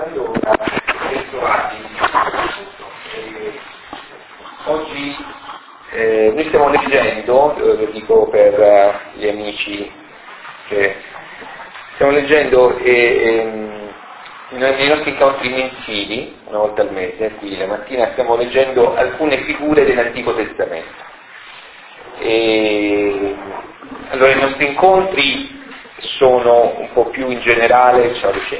Allora, bentrovati. Oggi noi stiamo leggendo, lo dico per gli amici che stiamo leggendo nei nostri incontri mensili, una volta al mese, qui la mattina stiamo leggendo alcune figure dell'Antico Testamento. Allora i nostri incontri sono un po' più in generale,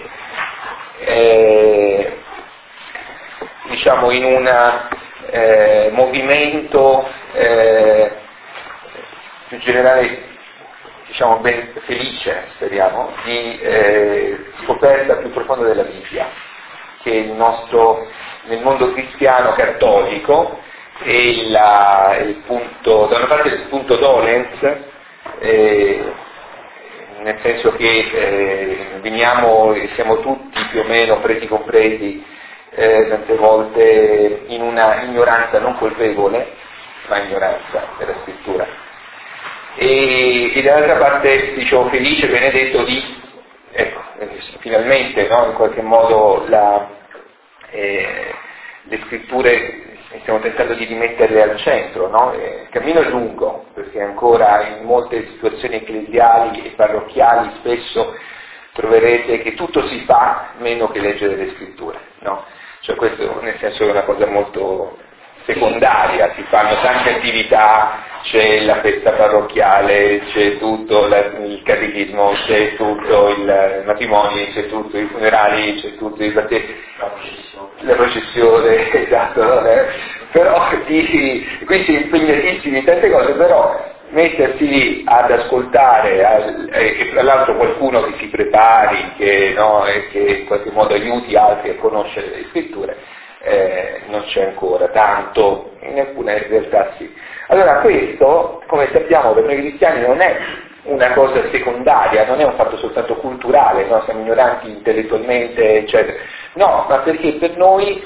diciamo in un movimento più generale, diciamo ben felice, speriamo, di scoperta più profonda della Bibbia, che è nel mondo cristiano cattolico è il punto, da una parte il punto dolens, nel senso che veniamo e siamo tutti più o meno presi compresi tante volte in una ignoranza non colpevole, ma ignoranza della scrittura. E dall'altra parte diciamo felice, benedetto di, finalmente, no, in qualche modo le scritture stiamo tentando di rimetterle al centro, no? Il cammino è lungo, perché ancora in molte situazioni ecclesiali e parrocchiali spesso troverete che tutto si fa meno che leggere le scritture, no? Cioè questo nel senso è una cosa molto secondaria, si fanno tante attività, c'è la festa parrocchiale, c'è tutto il catechismo, c'è tutto il matrimonio, c'è tutto i funerali, c'è tutto il battesimo, la processione, esatto, però questi impegnatissimi in tante cose, però mettersi lì ad ascoltare e tra l'altro qualcuno che si prepari, che in qualche modo aiuti altri a conoscere le scritture, non c'è ancora tanto, in alcune realtà sì. Allora questo, come sappiamo, per noi cristiani non è una cosa secondaria, non è un fatto soltanto culturale, no? Siamo ignoranti intellettualmente, eccetera. No, ma perché per noi,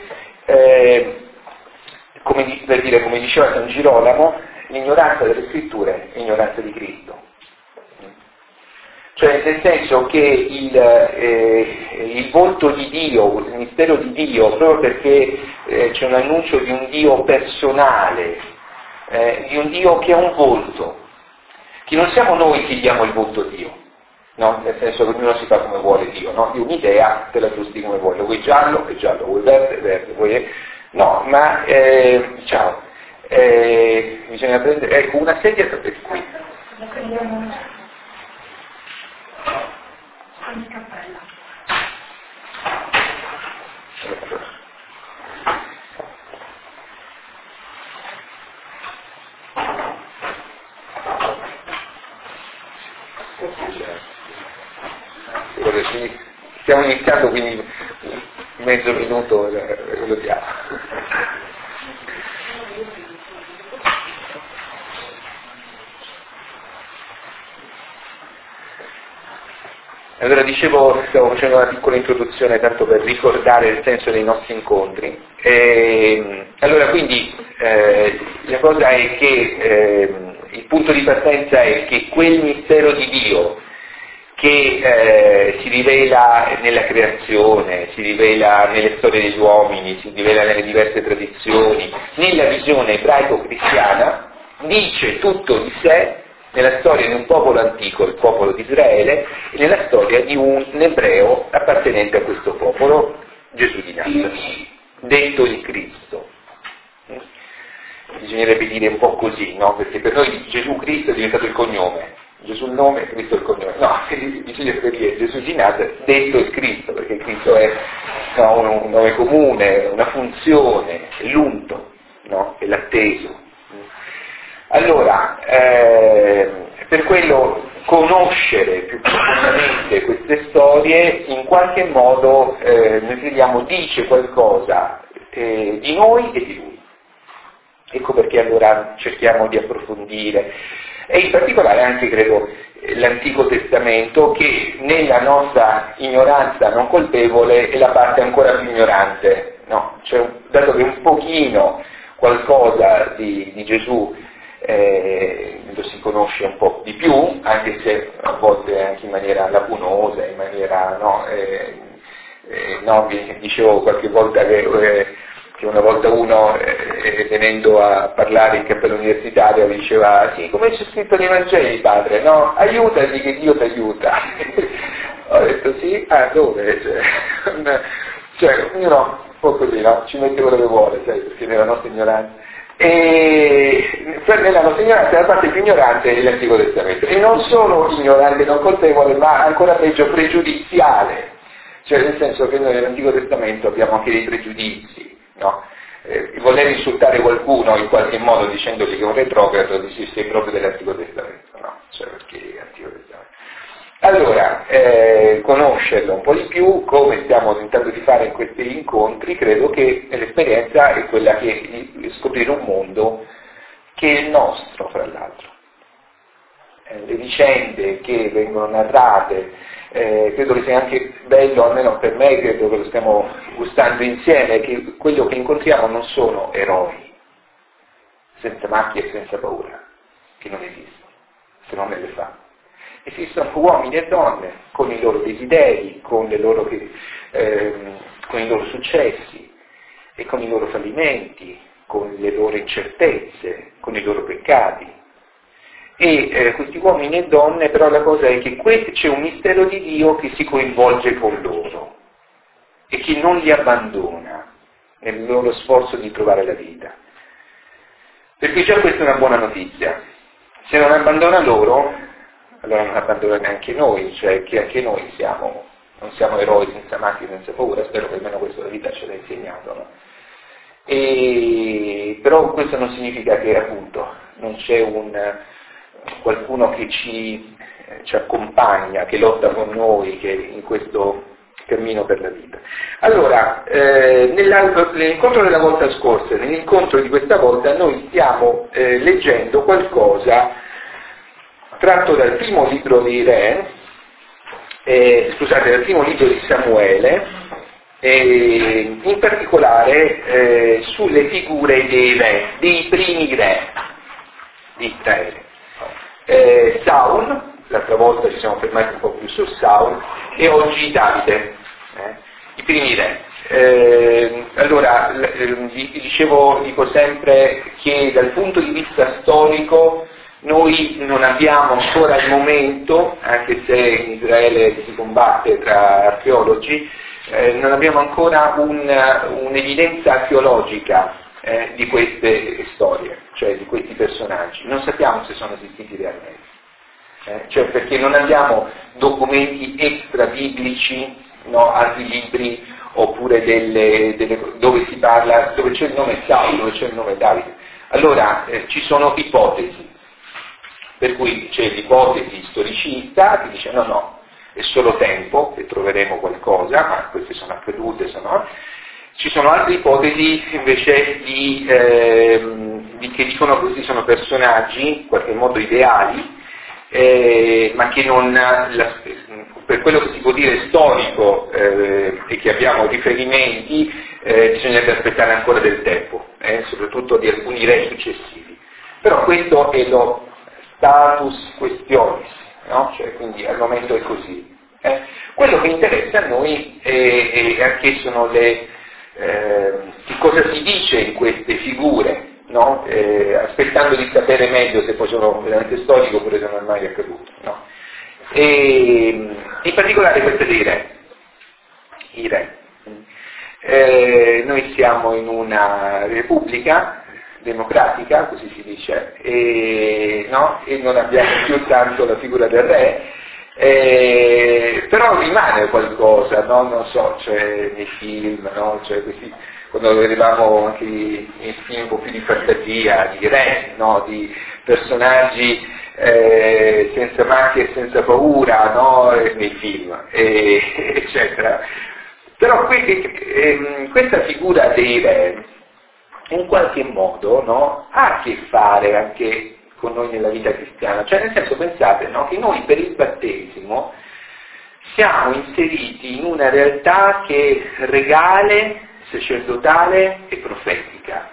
come diceva San Girolamo, l'ignoranza delle scritture è ignoranza di Cristo. Cioè nel senso che il volto di Dio, il mistero di Dio, proprio perché c'è un annuncio di un Dio personale, di un Dio che ha un volto, che non siamo noi che diamo il volto a Dio, no? Nel senso che ognuno si fa come vuole Dio, no? Di un'idea te la aggiusti come vuoi, lo vuoi giallo, è giallo, vuoi verde, verde, vuoi... No, ma bisogna prendere, ecco, una sedia qui. Stiamo iniziando, quindi mezzo minuto lo diamo. Allora dicevo, stavo facendo una piccola introduzione tanto per ricordare il senso dei nostri incontri. Allora quindi la cosa è che il punto di partenza è che quel mistero di Dio che si rivela nella creazione, si rivela nelle storie degli uomini, si rivela nelle diverse tradizioni, nella visione ebraico-cristiana, dice tutto di sé nella storia di un popolo antico, il popolo di Israele, e nella storia di un ebreo appartenente a questo popolo, Gesù di Nazareth, detto il Cristo. Bisognerebbe dire un po' così, no? Perché per noi Gesù Cristo è diventato il cognome, Gesù il nome, Cristo il cognome. No, bisognerebbe dire Gesù di Nazareth, detto il Cristo, perché Cristo è un nome comune, una funzione, è l'unto, no? È l'atteso. Allora, per quello conoscere più profondamente queste storie in qualche modo, noi crediamo, dice qualcosa di noi e di Lui. Ecco perché allora cerchiamo di approfondire, e in particolare anche, credo, l'Antico Testamento, che nella nostra ignoranza non colpevole è la parte ancora più ignorante, no? Cioè, dato che un pochino qualcosa di Gesù lo si conosce un po' di più, anche se a volte anche in maniera lacunosa, in maniera no, vi dicevo qualche volta che una volta uno venendo a parlare in cappella universitaria diceva sì, come c'è scritto nei Vangeli, padre, no? Aiutati che Dio ti aiuta. Ho detto sì, dove? Cioè ognuno un po' così, no? Ci mette quello che vuole, sai, perché nella nostra ignoranza. E nella nostra ignoranza la parte più ignorante è l'Antico Testamento, e non solo ignorante, non colpevole, ma ancora peggio pregiudiziale, cioè nel senso che noi nell'Antico Testamento abbiamo anche dei pregiudizi, no? Voler insultare qualcuno in qualche modo dicendogli che è un retrogrado, dici sei proprio dell'Antico Testamento, no? Cioè perché è Antico Testamento. Allora, conoscerlo un po' di più, come stiamo tentando di fare in questi incontri, credo che l'esperienza è quella di scoprire un mondo che è il nostro, fra l'altro. Le vicende che vengono narrate, credo che sia anche bello, almeno per me, credo che lo stiamo gustando insieme, che quello che incontriamo non sono eroi, senza macchie e senza paura, che non esistono, se non nelle fa. Esistono uomini e donne con i loro desideri, con i loro successi e con i loro fallimenti, con le loro incertezze, con i loro peccati. E questi uomini e donne, però la cosa è che c'è un mistero di Dio che si coinvolge con loro e che non li abbandona nel loro sforzo di trovare la vita. Perché già questa è una buona notizia. Se non abbandona loro, allora non abbandona neanche noi, cioè che anche noi non siamo eroi senza macchie, senza paura, spero che almeno questo la vita ce l'ha insegnato, no? Però questo non significa che appunto non c'è qualcuno che ci accompagna, che lotta con noi, che in questo cammino per la vita. Allora, nell'incontro della volta scorsa, nell'incontro di questa volta, noi stiamo leggendo qualcosa tratto dal primo libro di dal primo libro di Samuele, in particolare sulle figure dei re, dei primi re di Israele. Saul, l'altra volta ci siamo fermati un po' più su Saul, e oggi Davide, i primi re. Allora, dico sempre che dal punto di vista storico noi non abbiamo ancora il momento, anche se in Israele si combatte tra archeologi, non abbiamo ancora un'evidenza archeologica di queste storie, cioè di questi personaggi. Non sappiamo se sono esistiti realmente, cioè perché non abbiamo documenti extra biblici, no, altri libri, oppure dove si parla, dove c'è il nome Saul, dove c'è il nome Davide. Allora ci sono ipotesi. Per cui c'è l'ipotesi storicista che dice no, è solo tempo che troveremo qualcosa, ma queste sono accadute, Ci sono altre ipotesi invece che dicono che questi sono personaggi in qualche modo ideali, ma che non, per quello che si può dire storico e che abbiamo riferimenti, bisognerebbe aspettare ancora del tempo, soprattutto di alcuni re successivi. Però questo è lo status questionis, no? Cioè, quindi al momento è così. Quello che interessa a noi è che sono che cosa si dice in queste figure, no? Aspettando di sapere meglio se poi sono veramente storiche oppure se non è mai accaduto. No? E in particolare queste dei re. I re. Noi siamo in una repubblica democratica, così si dice, e non abbiamo più tanto la figura del re, però rimane qualcosa, no? Non so, cioè nei film, no? Cioè questi, quando vedevamo anche nei film un po' più di fantasia, di re, no? Di personaggi senza macchie e senza paura, no? Nei film, eccetera. Però questa figura dei re in qualche modo, no, ha a che fare anche con noi nella vita cristiana, cioè nel senso, pensate, no, che noi per il battesimo siamo inseriti in una realtà che è regale, sacerdotale e profetica.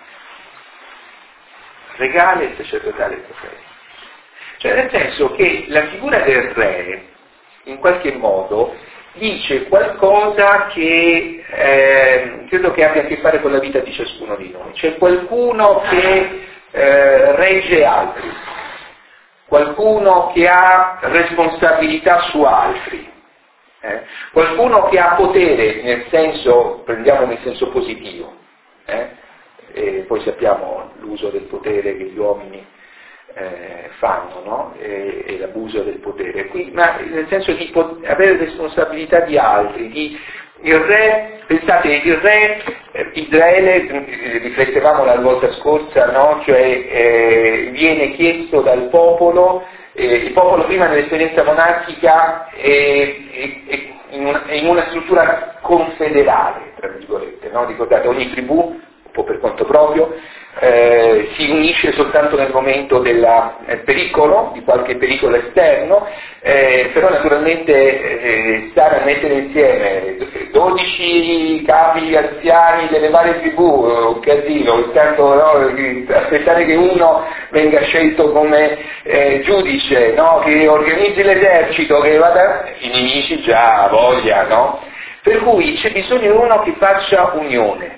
Regale, sacerdotale e profetica. Cioè nel senso che la figura del re in qualche modo dice qualcosa che credo che abbia a che fare con la vita di ciascuno di noi. C'è qualcuno che regge altri, qualcuno che ha responsabilità su altri, qualcuno che ha potere, nel senso, prendiamo nel senso positivo, e poi sappiamo l'uso del potere che gli uomini fanno, no? E l'abuso del potere, ma nel senso di avere responsabilità di altri, il re, pensate, il re Israele, riflettevamo la volta scorsa, no? Cioè viene chiesto dal popolo, il popolo prima nell'esperienza monarchica è in una struttura confederale, tra virgolette, no? Ricordate, ogni tribù, un po' per conto proprio, si unisce soltanto nel momento del pericolo, di qualche pericolo esterno, però naturalmente stare a mettere insieme 12 capi anziani delle varie tribù, un casino, intanto no, aspettare che uno venga scelto come giudice, no, che organizzi l'esercito, che vada, i nemici già voglia, no? Per cui c'è bisogno di uno che faccia unione.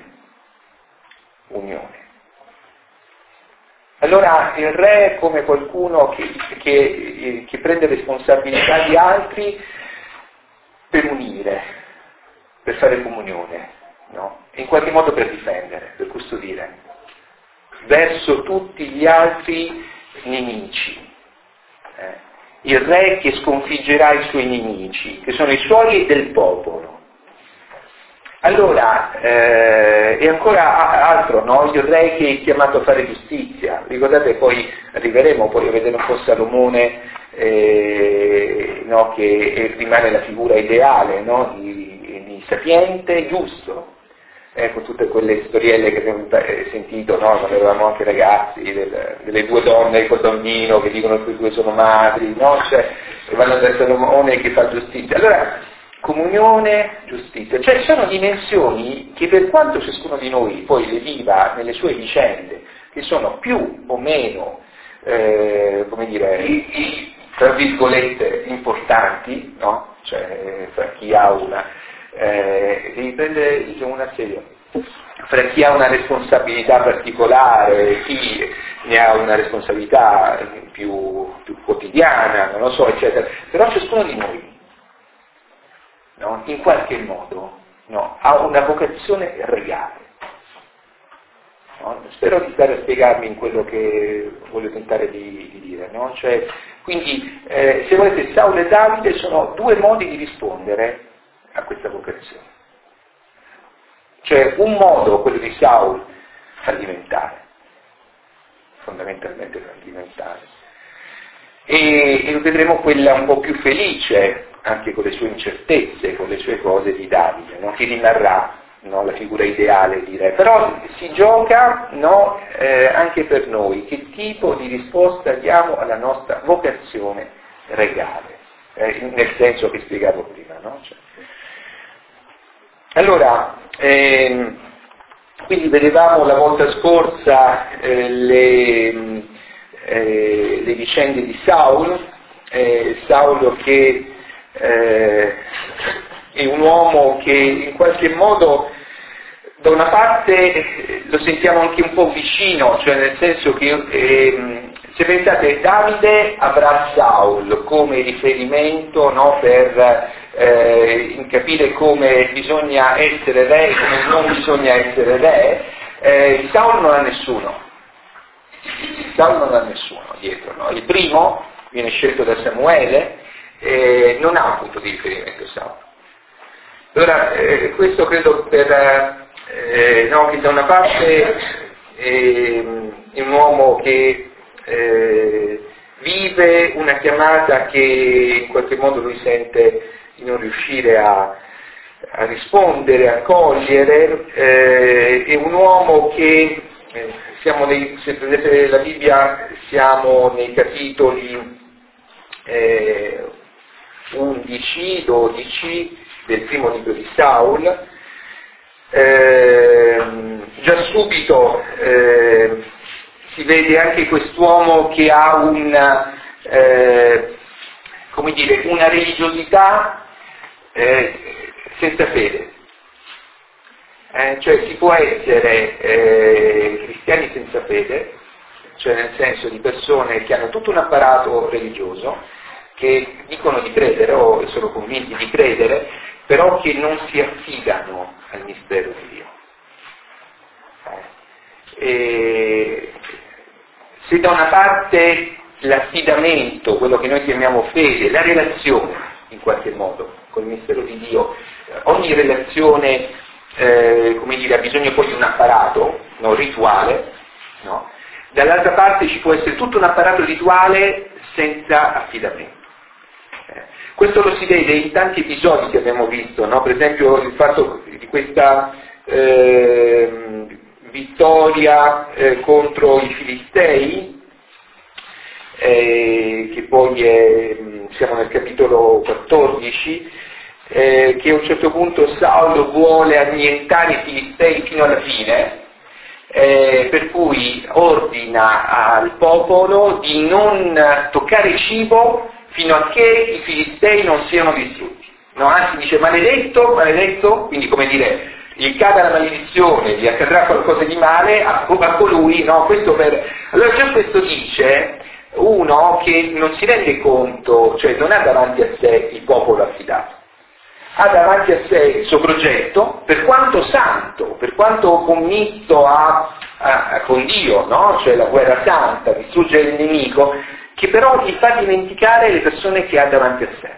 Allora il re è come qualcuno che prende responsabilità di altri per unire, per fare comunione, no? E in qualche modo per difendere, per custodire, verso tutti gli altri nemici. Il re che sconfiggerà i suoi nemici, che sono i suoi e del popolo. Allora, e ancora altro, no? Il re che è chiamato a fare giustizia. Ricordate, poi arriveremo poi a vedere un po' Salomone, no? Che rimane la figura ideale, no? Di sapiente, giusto. Con tutte quelle storielle che abbiamo sentito, no? Quando eravamo anche ragazzi, delle due donne col bambino che dicono che i due sono madri, no? Cioè, che vanno da Salomone che fa giustizia. Allora, comunione, giustizia, cioè sono dimensioni che per quanto ciascuno di noi poi le viva nelle sue vicende, che sono più o meno, come dire, tra virgolette, importanti, no? Cioè fra chi ha devi prendere una seria, fra chi ha una responsabilità particolare, chi ne ha una responsabilità più quotidiana, non lo so, eccetera, però ciascuno di noi, no? In qualche modo, no? Ha una vocazione regale. No? Spero di stare a spiegarmi in quello che voglio tentare di dire. No? Cioè, quindi, se volete, Saulo e Davide sono due modi di rispondere a questa vocazione. Cioè, un modo, quello di Saulo, fallimentare, fondamentalmente fallimentare, e lo vedremo quella un po' più felice, anche con le sue incertezze, con le sue cose di Davide, no? Che rimarrà, no? La figura ideale di re. Però si gioca, no? Anche per noi, che tipo di risposta diamo alla nostra vocazione regale, nel senso che spiegavo prima. No? Cioè, allora, quindi vedevamo la volta scorsa le vicende di Saulo che è un uomo che in qualche modo da una parte lo sentiamo anche un po' vicino, cioè nel senso che se pensate, Davide avrà Saulo come riferimento, no, per capire come bisogna essere re e come non bisogna essere re. Saulo non ha nessuno dietro, no? Il primo viene scelto da Samuele, non ha un punto di riferimento Saulo. Allora, questo credo che da una parte è un uomo che vive una chiamata che in qualche modo lui sente di non riuscire a rispondere, a cogliere, è un uomo che se prendete la Bibbia siamo nei capitoli 11, 12 del primo libro di Saul. Già subito si vede anche quest'uomo che ha una religiosità senza fede. Cioè si può essere cristiani senza fede, cioè nel senso di persone che hanno tutto un apparato religioso, che dicono di credere o sono convinti di credere, però che non si affidano al mistero di Dio. Se da una parte l'affidamento, quello che noi chiamiamo fede, la relazione in qualche modo col mistero di Dio, ogni relazione ha bisogno poi di un apparato, no, rituale, no? Dall'altra parte ci può essere tutto un apparato rituale senza affidamento. Questo lo si vede in tanti episodi che abbiamo visto, no? Per esempio il fatto di questa vittoria contro i Filistei, che poi siamo nel capitolo 14, che a un certo punto Saulo vuole annientare i Filistei fino alla fine, per cui ordina al popolo di non toccare cibo fino a che i Filistei non siano distrutti. No, anzi dice maledetto, maledetto, quindi come dire, gli cada la maledizione, gli accadrà qualcosa di male a colui, no, questo per... Allora già questo dice uno che non si rende conto, cioè non ha davanti a sé il popolo affidato, ha davanti a sé il suo progetto, per quanto santo, per quanto committo con Dio, no? Cioè la guerra santa, distruggere il nemico, che però gli fa dimenticare le persone che ha davanti a sé.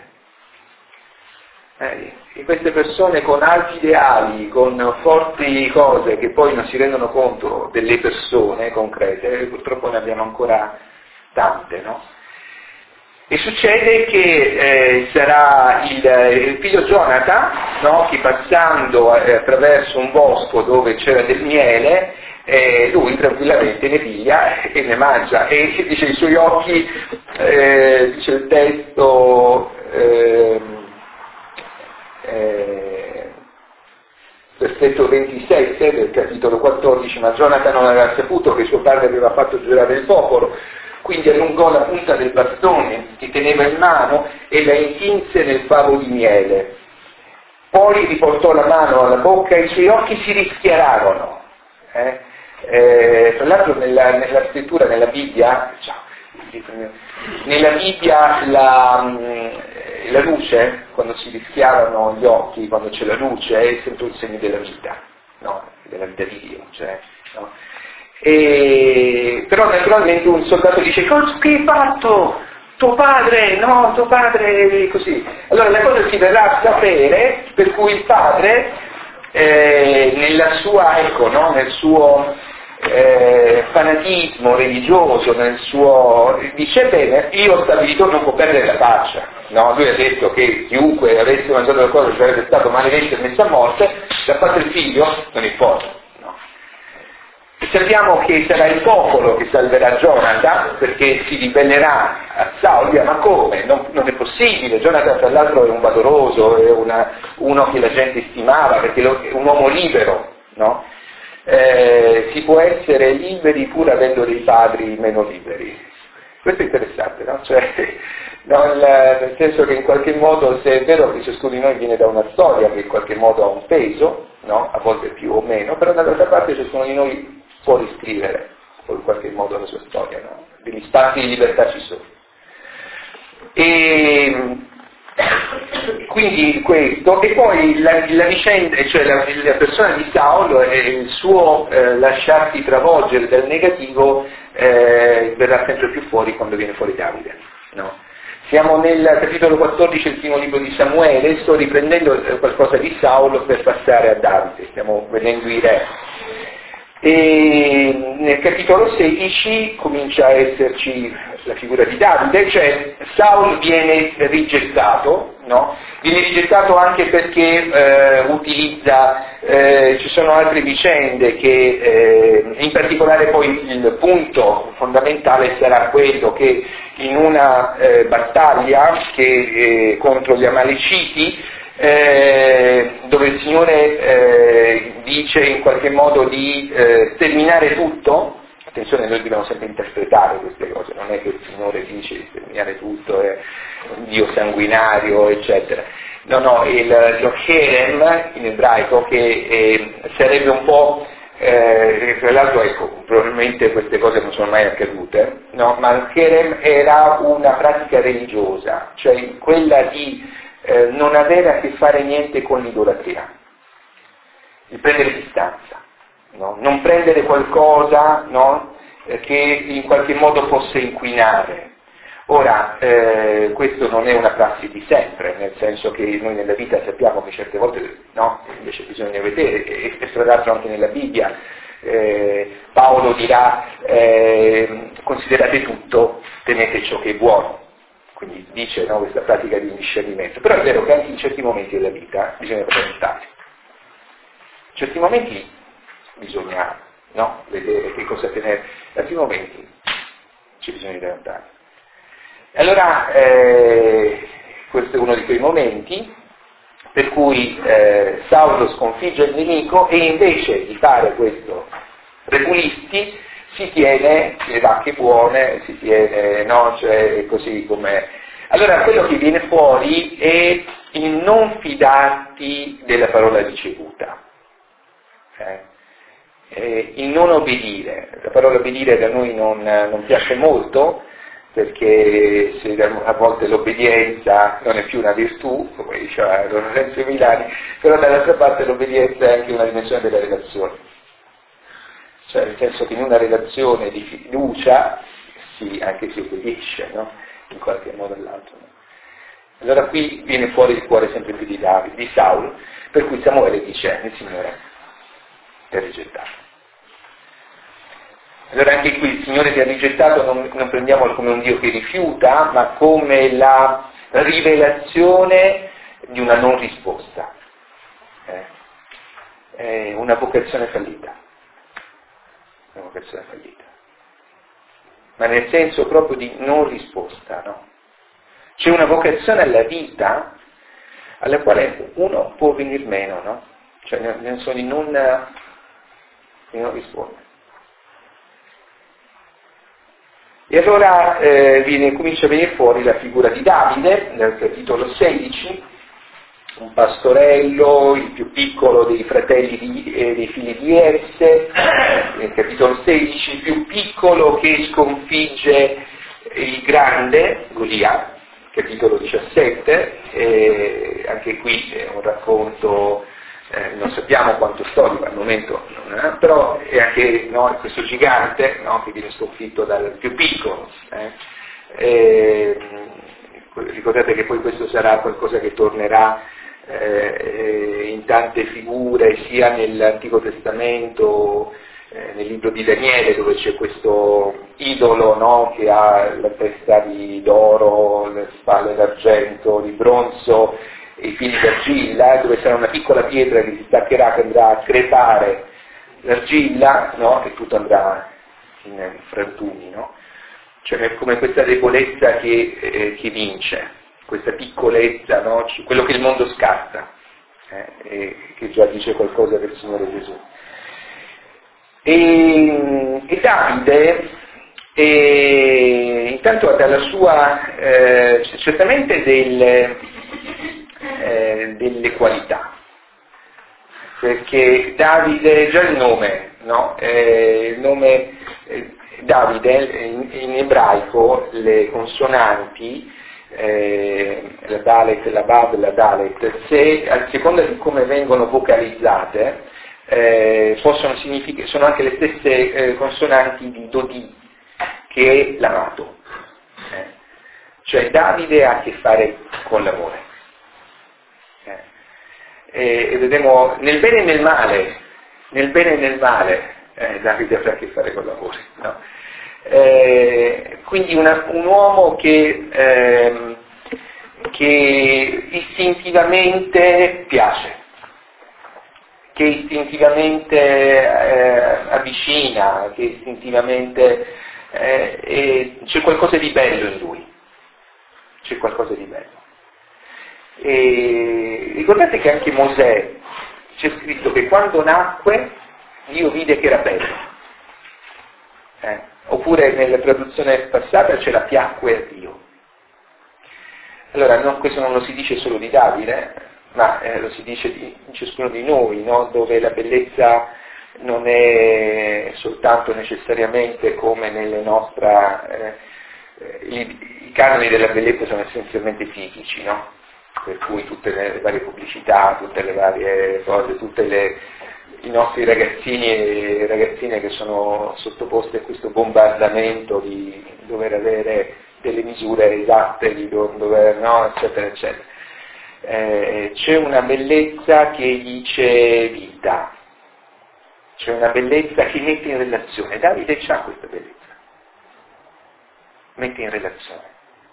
E queste persone con alti ideali, con forti cose, che poi non si rendono conto delle persone concrete, purtroppo ne abbiamo ancora tante, no? E succede che sarà il figlio Jonathan, no? Che passando attraverso un bosco dove c'era del miele, lui tranquillamente ne piglia e ne mangia, e dice i suoi occhi, dice il testo, versetto 27 del capitolo 14, ma Jonathan non aveva saputo che suo padre aveva fatto giurare il popolo, quindi allungò la punta del bastone che teneva in mano e la intinse nel favo di miele. Poi riportò la mano alla bocca e i suoi occhi si rischiararono. Tra l'altro nella scrittura, nella Bibbia la luce, quando si rischiarano gli occhi, quando c'è la luce, è sempre un segno della vita, no? Della vita di Dio, cioè, no? Però naturalmente un soldato dice: che hai fatto? Tuo padre, no, tuo padre, così. Allora la cosa si verrà a sapere, per cui il padre, nella sua, no, nel suo fanatismo religioso, nel suo, dice: bene, io ho stabilito, non può perdere la faccia, no? Lui ha detto che chiunque avesse mangiato qualcosa sarebbe stato maledetto e messo a morte, da parte del figlio non importa. Sappiamo che sarà il popolo che salverà Jonathan, perché si ribellerà a Saulo. Ma come? Non è possibile. Jonathan tra l'altro è un valoroso, è uno che la gente stimava, perché è un uomo libero, no? Si può essere liberi pur avendo dei padri meno liberi. Questo è interessante, no? Cioè, no, nel senso che in qualche modo, se è vero che ciascuno di noi viene da una storia che in qualche modo ha un peso, no? A volte più o meno, però dall'altra parte ciascuno di noi può riscrivere in qualche modo la sua storia, no? Degli spazi di libertà ci sono. E quindi questo, e poi la vicenda, cioè la persona di Saulo e il suo lasciarsi travolgere dal negativo verrà sempre più fuori quando viene fuori Davide, no? Siamo nel capitolo 14 del primo libro di Samuele, sto riprendendo qualcosa di Saulo per passare a Davide, stiamo vedendo i re. E nel capitolo 16 comincia a esserci la figura di Davide, cioè Saulo viene rigettato, no? Viene rigettato anche perché ci sono altre vicende che, in particolare poi il punto fondamentale sarà quello che in una battaglia contro gli Amaleciti, dove il Signore dice in qualche modo di sterminare tutto, Attenzione, noi dobbiamo sempre interpretare queste cose, non è che il Signore dice di sterminare tutto, è un Dio sanguinario, eccetera. No, lo cherem in ebraico, che sarebbe un po', tra l'altro ecco, probabilmente queste cose non sono mai accadute, no? Ma il cherem era una pratica religiosa, cioè quella di non avere a che fare niente con l'idolatria, di prendere distanza. No? Non prendere qualcosa, no? Che in qualche modo possa inquinare. Ora, questo non è una prassi di sempre, nel senso che noi nella vita sappiamo che certe volte no, invece bisogna vedere, e tra l'altro anche nella Bibbia Paolo dirà considerate tutto, tenete ciò che è buono, quindi dice no, questa pratica di discernimento, però è vero che anche in certi momenti della vita bisogna presentare. In certi momenti bisogna no, vedere che cosa tenere, in altri momenti ci bisogna diventare. Allora, questo è uno di quei momenti per cui Saulo sconfigge il nemico e invece di fare questo repulisti si tiene le vacche buone, si tiene, no, cioè così come... Allora quello che viene fuori è il non fidarti della parola ricevuta. Il non obbedire, la parola obbedire da noi non piace molto perché a volte l'obbedienza non è più una virtù, come diceva Lorenzo Milani, però dall'altra parte l'obbedienza è anche una dimensione della relazione, cioè nel senso che in una relazione di fiducia anche si obbedisce, no? In qualche modo o l'altro. No? Allora qui viene fuori il cuore sempre più di Saulo, per cui Samuele dice il Signore ti ha rigettato. Allora anche qui il Signore ti ha rigettato, non prendiamolo come un Dio che rifiuta, ma come la rivelazione di una non risposta. È una vocazione fallita. Una vocazione fallita. Ma nel senso proprio di non risposta, no? C'è una vocazione alla vita alla quale uno può venir meno, no? Cioè nel senso di non rispondere. E allora comincia a venire fuori la figura di Davide, nel capitolo 16, un pastorello, il più piccolo dei fratelli dei figli di Esse, nel capitolo 16, il più piccolo che sconfigge il grande, Golia, capitolo 17, anche qui è un racconto, non sappiamo quanto storico al momento, però è anche questo gigante che viene sconfitto dal più piccolo. Ricordate che poi questo sarà qualcosa che tornerà in tante figure, sia nell'Antico Testamento, nel libro di Daniele, dove c'è questo idolo che ha la testa d'oro, le spalle d'argento, di bronzo, e i piedi d'argilla, dove sarà una piccola pietra che si staccherà, che andrà a crepare l'argilla, e tutto andrà in frantumi, no? Cioè come questa debolezza che vince, questa piccolezza, no? Quello che il mondo scarta, che già dice qualcosa del Signore Gesù. E Davide, intanto dalla sua, certamente delle qualità, perché Davide, già il nome, Davide in ebraico le consonanti, la Dalet, la Bab, la Dalet, a seconda di come vengono vocalizzate, sono anche le stesse consonanti di Dodi, che è l'amato. Cioè Davide ha a che fare con l'amore. E vedremo nel bene e nel male, Davide avrà a che fare con l'amore, no? Quindi un uomo che istintivamente piace, che istintivamente avvicina, che istintivamente c'è qualcosa di bello in lui, c'è qualcosa di bello. E ricordate che anche Mosè, c'è scritto che quando nacque Dio vide che era bello. Oppure nella traduzione passata c'è la piacque a Dio. Allora, questo non lo si dice solo di Davide, ma lo si dice di ciascuno di noi, no? Dove la bellezza non è soltanto necessariamente come nelle nostre... I canoni della bellezza sono essenzialmente fisici, no? Per cui tutte le varie pubblicità, tutte le varie cose, i nostri ragazzini e ragazzine che sono sottoposti a questo bombardamento di dover avere delle misure esatte, di dover, no, eccetera, eccetera. C'è una bellezza che dice vita, c'è una bellezza che mette in relazione. Davide c'ha questa bellezza, mette in relazione.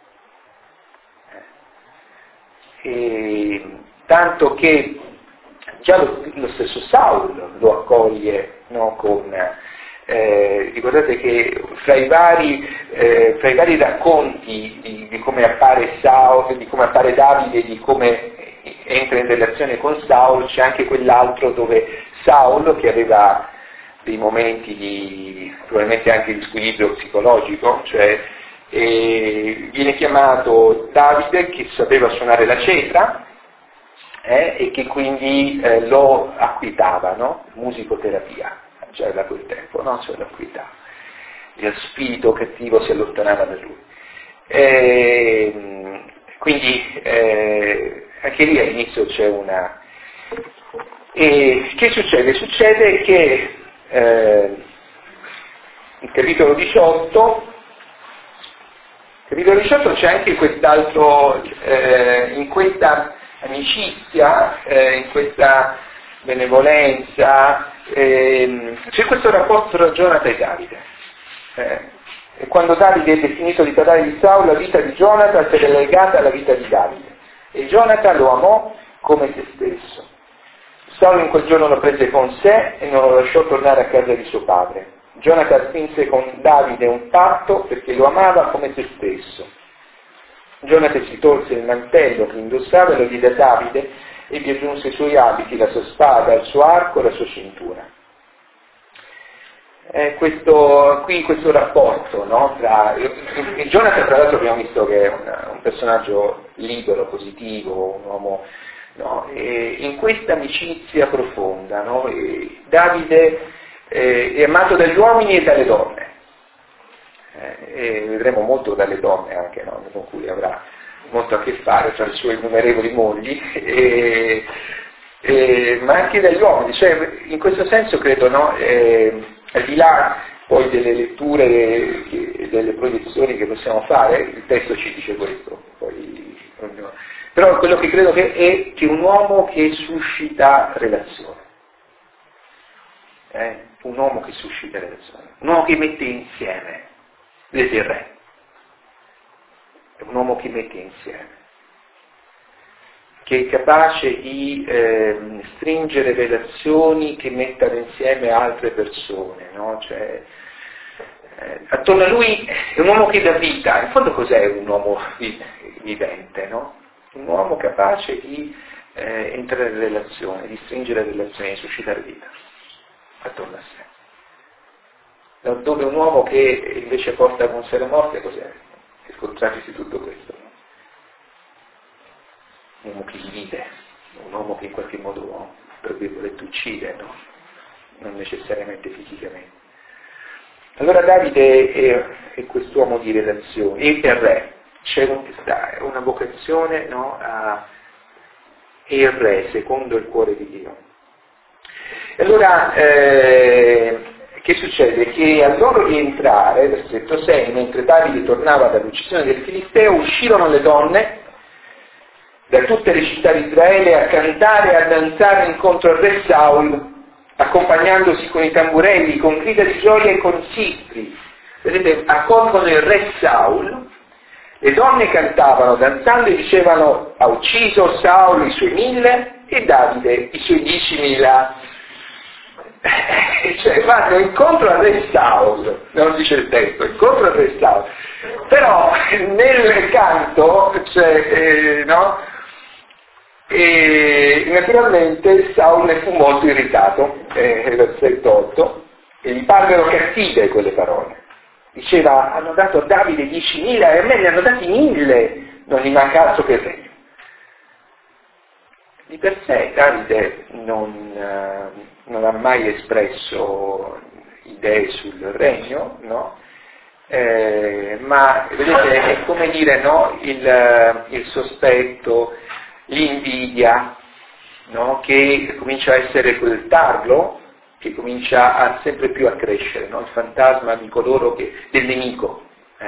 Tanto che già lo stesso Saulo lo accoglie, no, ricordate che fra i vari racconti di come appare di come appare Davide, di come entra in relazione con Saulo, c'è anche quell'altro dove Saulo, che aveva dei momenti probabilmente anche di squilibrio psicologico, cioè viene chiamato Davide che sapeva suonare la cetra e che quindi lo acquietava, no? Musicoterapia, cioè da quel tempo, no? Cioè lo acquietava. Lo spirito cattivo si allontanava da lui. Quindi anche lì all'inizio c'è una... che succede? Succede che il capitolo 18 c'è anche quest'altro, in questa amicizia, in questa benevolenza, c'è questo rapporto tra Gionata e Davide. E quando Davide ebbe finito di parlare di Saulo, la vita di Gionata si era legata alla vita di Davide. E Gionata lo amò come se stesso. Saulo in quel giorno lo prese con sé e non lo lasciò tornare a casa di suo padre. Gionata strinse con Davide un patto perché lo amava come se stesso. Gionata si tolse il mantello che indossava e lo diede a Davide e vi aggiunse i suoi abiti, la sua spada, il suo arco e la sua cintura. Questo rapporto, no, Gionata tra l'altro abbiamo visto che è un personaggio libero, positivo, un uomo, no, e in questa amicizia profonda, no, Davide è amato dagli uomini e dalle donne, e vedremo molto dalle donne anche, no, con cui avrà molto a che fare tra le sue innumerevoli mogli, ma anche dagli uomini, cioè in questo senso credo, no, al di là poi delle letture e delle proiezioni che possiamo fare, il testo ci dice questo, poi, però quello che credo che è che un uomo che suscita relazione, un uomo che suscita relazione, un uomo che mette insieme, vedete il re, è un uomo che mette insieme, che è capace di stringere relazioni che mettano insieme altre persone, no? Cioè, attorno a lui è un uomo che dà vita. In fondo cos'è un uomo vivente, no? Un uomo capace di entrare in relazione, di stringere relazioni, di suscitare vita attorno a sé. Dove un uomo che invece porta con sé la morte, cos'è? È scontrarsi tutto questo, no? Un uomo che divide, un uomo che in qualche modo, tra virgolette, uccide, no? Non necessariamente fisicamente. Allora Davide è quest'uomo di relazioni, e il re, c'è una vocazione, no, è il re secondo il cuore di Dio. E allora che succede? Che al loro rientrare, versetto 6, mentre Davide tornava dall'uccisione del Filisteo, uscirono le donne da tutte le città di Israele a cantare e a danzare incontro al re Saul, accompagnandosi con i tamburelli, con grida di gioia e con sistri. Vedete, accolgono il re Saul, le donne cantavano, danzando e dicevano: ha ucciso Saul i suoi 1000 e Davide i suoi 10.000. Cioè vanno incontro al re Saul, non dice il testo, incontro al re Saul. Però nel canto, no? E naturalmente Saul ne fu molto irritato, versetto 8, e gli parvero cattive quelle parole. Diceva, hanno dato a Davide 10.000 e a me ne hanno dati 1.000, non gli manca altro che il regno. Di per sé Davide non ha mai espresso idee sul regno, no? Ma vedete, è come dire, no? il sospetto, l'invidia, no? Che comincia a essere quel tarlo che comincia sempre più a crescere, no? Il fantasma di coloro del nemico,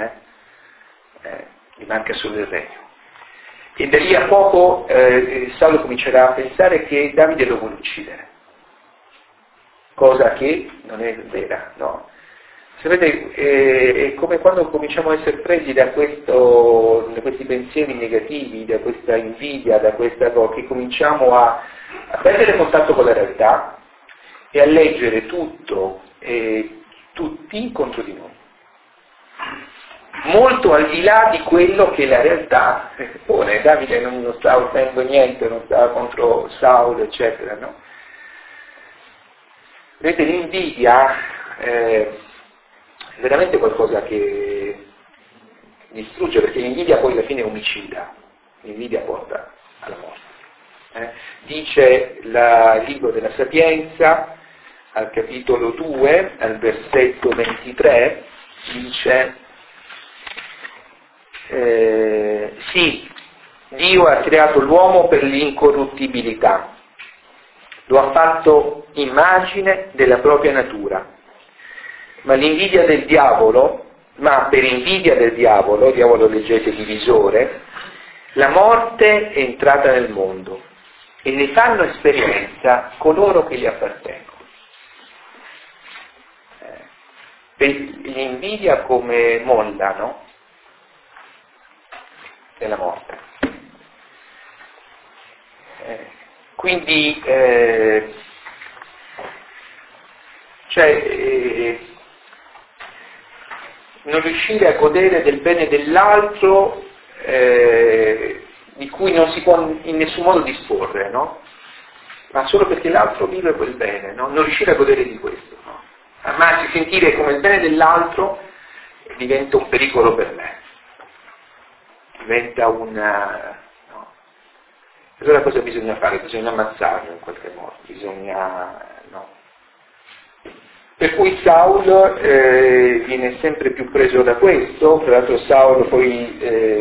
gli manca solo il regno. E da lì a poco Saulo comincerà a pensare che Davide lo vuole uccidere, cosa che non è vera, no? Sapete, è come quando cominciamo a essere presi da questi pensieri negativi, da questa invidia, da questa cosa, che cominciamo a perdere contatto con la realtà e a leggere tutto e tutti contro di noi. Molto al di là di quello che la realtà pone. Davide non sta ottenendo niente, non sta contro Saulo, eccetera, no? Vedete, l'invidia è veramente qualcosa che distrugge, perché l'invidia poi alla fine omicida, l'invidia porta alla morte. Dice il libro della Sapienza, al capitolo 2, al versetto 23, dice sì, Dio ha creato l'uomo per l'incorruttibilità, lo ha fatto immagine della propria natura, ma per invidia del diavolo, il diavolo leggete divisore, la morte è entrata nel mondo e ne fanno esperienza coloro che gli appartengono. L'invidia come molla, no? Della morte. Quindi non riuscire a godere del bene dell'altro di cui non si può in nessun modo disporre, no? Ma solo perché l'altro vive quel bene, no? Non riuscire a godere di questo, no? Ma anzi sentire come il bene dell'altro diventa un pericolo per me. Diventa no. Allora cosa bisogna fare? Bisogna ammazzarlo in qualche modo, no. Per cui Saulo viene sempre più preso da questo, tra l'altro Saulo poi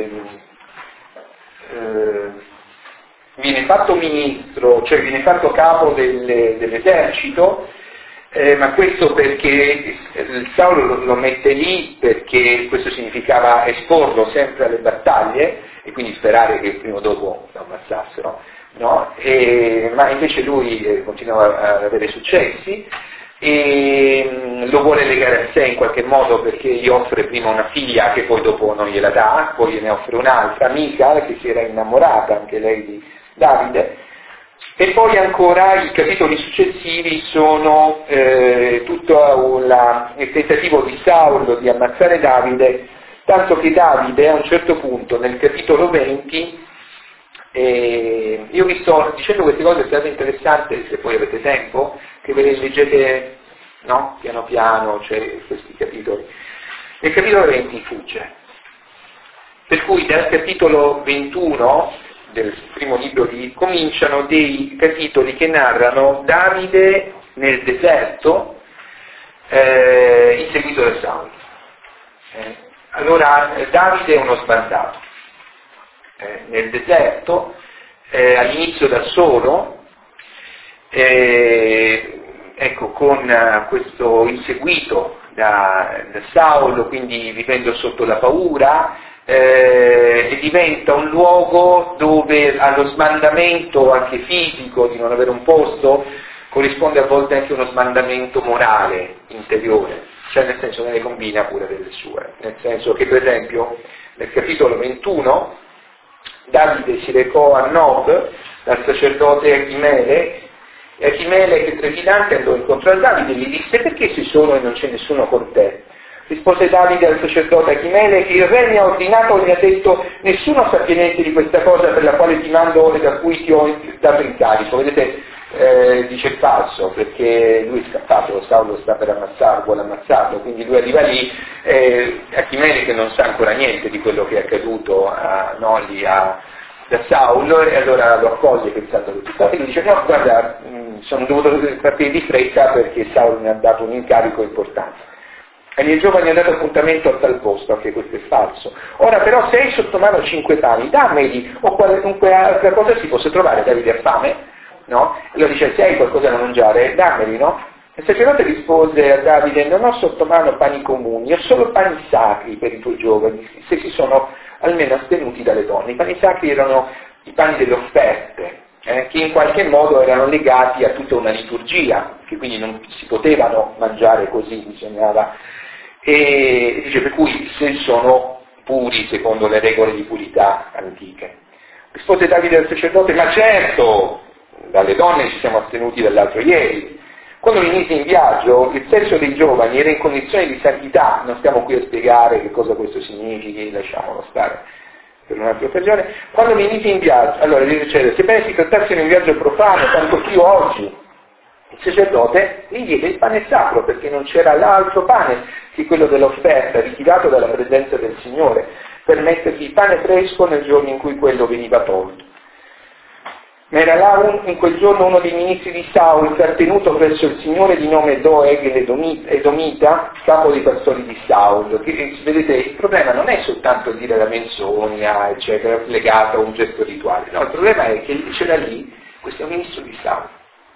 viene fatto ministro, cioè viene fatto capo dell'esercito, ma questo perché Saulo lo mette lì perché questo significava esporlo sempre alle battaglie e quindi sperare che prima o dopo lo ammazzassero, no? Ma invece lui continua ad avere successi e lo vuole legare a sé in qualche modo perché gli offre prima una figlia che poi dopo non gliela dà, poi gliene offre un'altra, Mica, che si era innamorata anche lei di Davide. E poi ancora i capitoli successivi sono tutto il tentativo di Saulo di ammazzare Davide, tanto che Davide a un certo punto nel capitolo 20, io vi sto dicendo queste cose, è stato interessante, se poi avete tempo, che ve le leggete, no? Piano piano, cioè questi capitoli. Nel capitolo 20 fugge, per cui dal capitolo 21 del primo libro cominciano dei capitoli che narrano Davide nel deserto inseguito da Saulo. Allora Davide è uno sbandato nel deserto, all'inizio da solo, ecco, con questo inseguito da Saulo, quindi vivendo sotto la paura, e diventa un luogo dove allo smandamento anche fisico di non avere un posto corrisponde a volte anche uno smandamento morale interiore, cioè nel senso che ne combina pure delle sue, nel senso che per esempio nel capitolo 21 Davide si recò a Nob dal sacerdote Achimele e Achimele, che trepidante, andò incontro a Davide e gli disse: perché sei solo e non c'è nessuno con te? Rispose Davide al sacerdote Achimele: il re mi ha ordinato e mi ha detto: nessuno sa niente di questa cosa per la quale ti mando e da cui ti ho dato incarico. Vedete, dice il falso, perché lui è scappato, Saulo sta per ammazzarlo, vuole ammazzarlo, quindi lui arriva lì, Achimele che non sa ancora niente di quello che è accaduto da Saulo, e allora lo accoglie pensando che tutto, e lui dice no, guarda, sono dovuto partire di fretta perché Saulo mi ha dato un incarico importante. E i giovani hanno dato appuntamento a tal posto, anche questo è falso. Ora però se hai sotto mano 5 pani, dammeli, o qualunque altra cosa si possa trovare. Davide ha fame, no? Allora dice, se hai qualcosa da mangiare, dammeli, no? E il sacerdote rispose a Davide, non ho sotto mano pani comuni, ho solo pani sacri per i tuoi giovani, se si sono almeno astenuti dalle donne. I pani sacri erano i pani delle offerte, che in qualche modo erano legati a tutta una liturgia, che quindi non si potevano mangiare così, bisognava. E dice per cui se sono puri secondo le regole di purità antiche. Rispose Davide al sacerdote, ma certo, dalle donne ci siamo astenuti dall'altro ieri. Quando mi misi in viaggio, il sesso dei giovani era in condizione di santità, non stiamo qui a spiegare che cosa questo significhi, lasciamolo stare per un'altra occasione. Quando mi misi in viaggio, allora dice, sebbene si trattasse di un viaggio profano, tanto più oggi, il sacerdote gli diede il pane sacro, perché non c'era l'altro pane che quello dell'offerta, ritirato dalla presenza del Signore, per mettergli il pane fresco nel giorno in cui quello veniva tolto. Ma era là in quel giorno uno dei ministri di Saulo, intrattenuto presso il Signore di nome Doeg Edomita, capo dei pastori di Saulo. Vedete, il problema non è soltanto dire la menzogna, eccetera, legato a un gesto rituale. No, il problema è che c'era lì questo ministro di Saulo,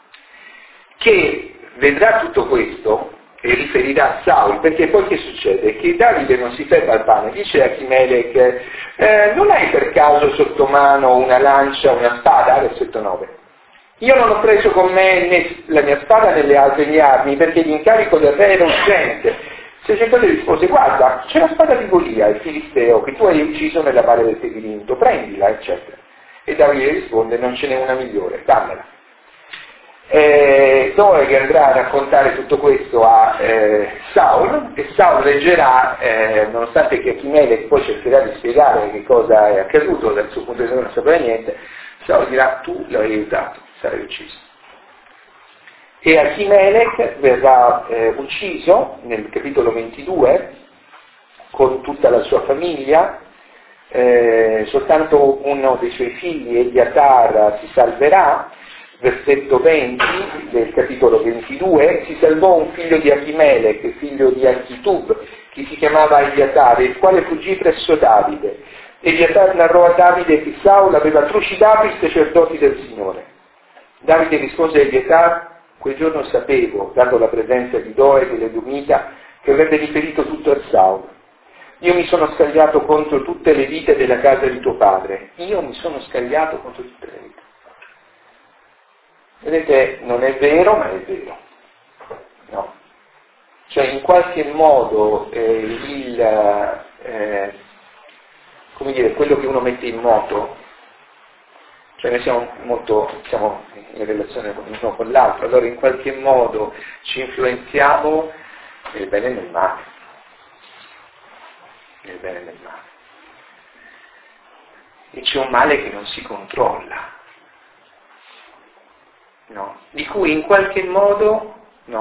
che vedrà tutto questo e riferirà a Saulo, perché poi che succede? Che Davide non si ferma al pane, dice a Achimele non hai per caso sotto mano una lancia, una spada? Versetto 9. Io non ho preso con me né la mia spada né le altre mie armi, perché l'incarico del re era urgente. Il sacerdote rispose, guarda, c'è la spada di Golia, il filisteo, che tu hai ucciso nella valle del Tebirinto, prendila, eccetera. E Davide risponde, non ce n'è una migliore, dammela. Doeg andrà a raccontare tutto questo a Saulo, e Saulo leggerà, nonostante che Achimele poi cercherà di spiegare che cosa è accaduto, dal suo punto di vista non sapeva niente, Saulo dirà tu l'hai aiutato, sarai ucciso. E Achimele verrà ucciso nel capitolo 22 con tutta la sua famiglia, soltanto uno dei suoi figli, Ebiatar, si salverà. Versetto 20 del capitolo 22, si salvò un figlio di Achimele, figlio di Achitub, che si chiamava Ebiatar, il quale fuggì presso Davide. Ebiatar narrò a Davide che Saulo aveva trucidato i sacerdoti del Signore. Davide rispose a Ebiatar, quel giorno sapevo, dando la presenza di Doeg e l'Edomita, che avrebbe riferito tutto a Saulo. Io mi sono scagliato contro tutte le vite della casa di tuo padre. Io mi sono scagliato contro tutte le vite. Vedete, non è vero, ma è vero. No. Cioè, in qualche modo come dire, quello che uno mette in moto, cioè noi siamo in relazione con l'uno con l'altro, allora in qualche modo ci influenziamo nel bene e nel male. Nel bene e nel male. E c'è un male che non si controlla. No, di cui in qualche modo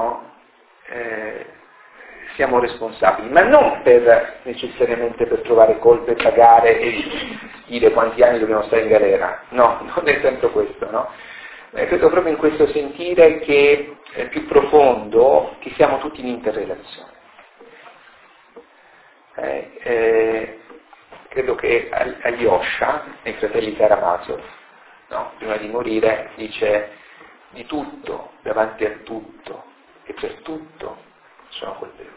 siamo responsabili, ma non necessariamente per trovare colpe, pagare e dire quanti anni dobbiamo stare in galera, no, non è sempre questo, no? Credo proprio in questo sentire che è più profondo, che siamo tutti in interrelazione. Credo che Alyosha, nei fratelli Karamazov, no, prima di morire, dice di tutto, davanti a tutto e per tutto sono colpevole.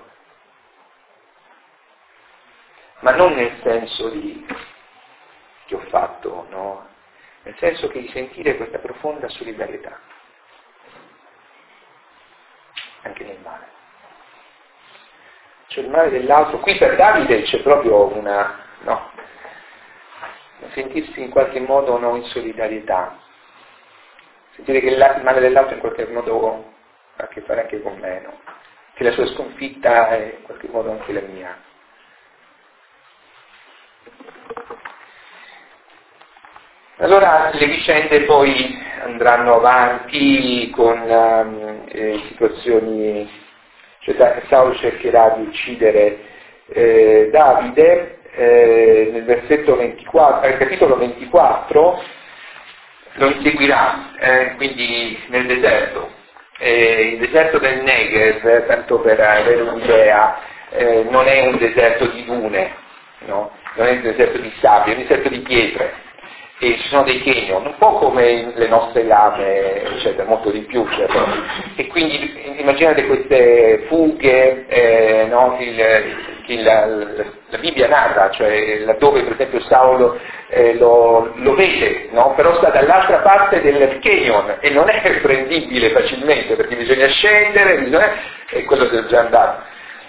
Ma non nel senso che ho fatto, no? Nel senso che di sentire questa profonda solidarietà, anche nel male. Cioè il male dell'altro, qui per Davide c'è proprio sentirsi in qualche modo in solidarietà. Sentire che il male dell'altro in qualche modo ha a che fare anche con me, no? Che la sua sconfitta è in qualche modo anche la mia. Allora le vicende poi andranno avanti con situazioni, cioè Saulo cercherà di uccidere Davide, nel versetto 24, al capitolo 24 lo inseguirà, quindi nel deserto. Il deserto del Negev, tanto per avere un'idea, non è un deserto di dune, no? Non è un deserto di sabbia, è un deserto di pietre. E ci sono dei canyon, un po' come le nostre lame, eccetera, molto di più, cioè. E quindi immaginate queste fughe, no? La Bibbia narra, cioè laddove per esempio Saulo lo vede, no? Però sta dall'altra parte del canyon e non è prendibile facilmente perché bisogna scendere, e quello è già andato.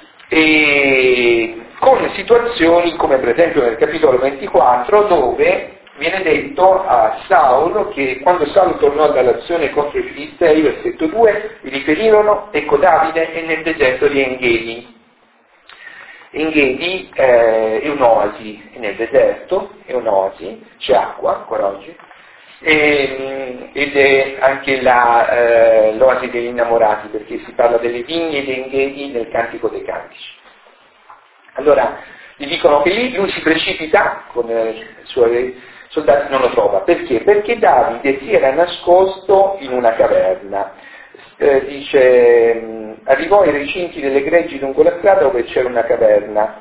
E con situazioni come per esempio nel capitolo 24 dove viene detto a Saulo che quando Saulo tornò dall'azione contro i Filistei, versetto 2, gli riferirono, ecco Davide è nel deserto di Engedi. Engedi è un'oasi, è nel deserto, è un'oasi, c'è acqua ancora oggi, ed è anche l'oasi degli innamorati, perché si parla delle vigne di Engedi nel Cantico dei Cantici. Allora, gli dicono che lì lui si precipita con i suoi soldati, non lo trova. Perché? Perché Davide si era nascosto in una caverna. Dice, arrivò ai recinti delle greggi lungo la strada dove c'era una caverna.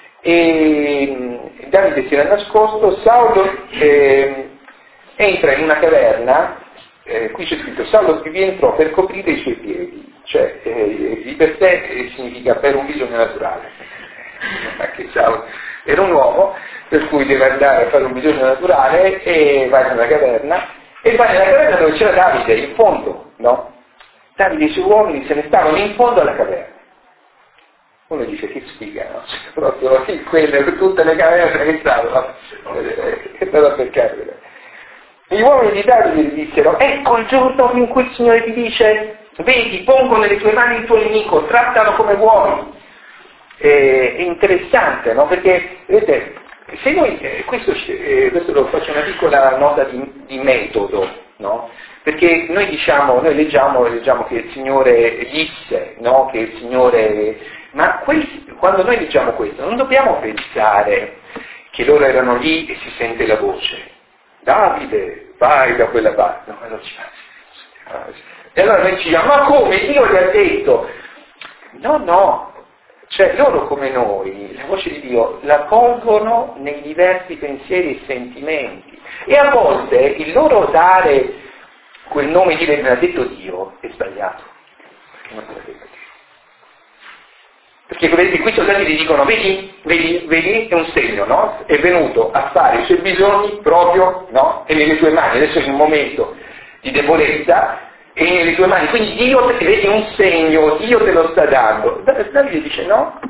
E Davide si era nascosto, Saulo entra in una caverna, qui c'è scritto, Saulo vi entrò per coprire i suoi piedi, cioè di per sé significa per un bisogno naturale. Anche Saulo era un uomo, per cui deve andare a fare un bisogno naturale e va nella caverna, e va nella caverna dove c'era Davide, in fondo, no? Davide e i suoi uomini se ne stavano in fondo alla caverna. Uno dice che sfiga, no? Proprio tutte le caverne che stavano, che stava per capire. Gli uomini di Davide gli dissero, ecco il giorno in cui il Signore ti dice, vedi, pongo nelle tue mani il tuo nemico, trattalo come vuoi. È interessante, no? Perché, vedete, se noi, questo lo faccio una piccola nota di metodo, no? Perché noi leggiamo che il Signore disse, no? Che il Signore... Ma quando noi leggiamo questo, non dobbiamo pensare che loro erano lì e si sente la voce. Davide, vai da quella parte. No, allora e allora noi ci diciamo, ma come? Dio gli ha detto. No. Cioè loro come noi, la voce di Dio, la colgono nei diversi pensieri e sentimenti. E a volte il loro dare quel nome di me l'ha detto Dio è sbagliato. Perché non te l'ha detto Dio? Perché vedete, qui i soldati gli dicono, vedi, è un segno, no? È venuto a fare i suoi bisogni proprio, no? E nelle tue mani, adesso è un momento di debolezza, e nelle tue mani, quindi Dio, vedi un segno, Dio te lo sta dando. Davide dice no,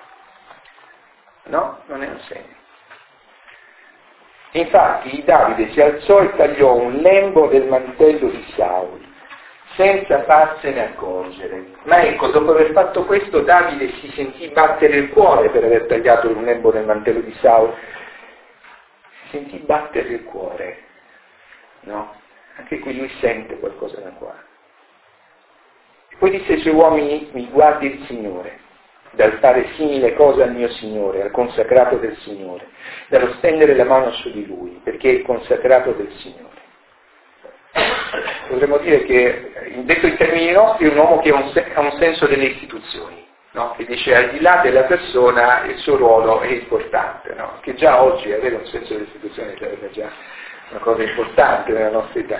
non è un segno. Infatti Davide si alzò e tagliò un lembo del mantello di Saulo, senza farsene accorgere. Ma ecco, dopo aver fatto questo, Davide si sentì battere il cuore per aver tagliato un lembo del mantello di Saulo. Si sentì battere il cuore, no? Anche qui lui sente qualcosa nel cuore. Poi disse ai suoi uomini, mi guardi il Signore, dal fare simile cosa al mio Signore, al consacrato del Signore, dallo stendere la mano su di lui, perché è il consacrato del Signore. Potremmo dire che, detto in termini nostri, è un uomo che ha un senso delle istituzioni, no? Che dice al di là della persona il suo ruolo è importante, no? Che già oggi avere un senso delle istituzioni sarebbe già una cosa importante nella nostra età.